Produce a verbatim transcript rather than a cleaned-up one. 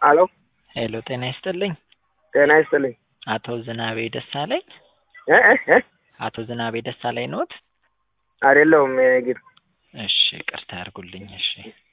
አሎ ሄሎ ጤና ይስጥልኝ። ጤና ይስጥልኝ። አቶ ዝናቤ ደሳለኝ እ እ አቶ ዝናቤ ደሳለኝ ኖት? አይደለሁም። ግን እሺ ይቅርታ ያርጉልኝ። እሺ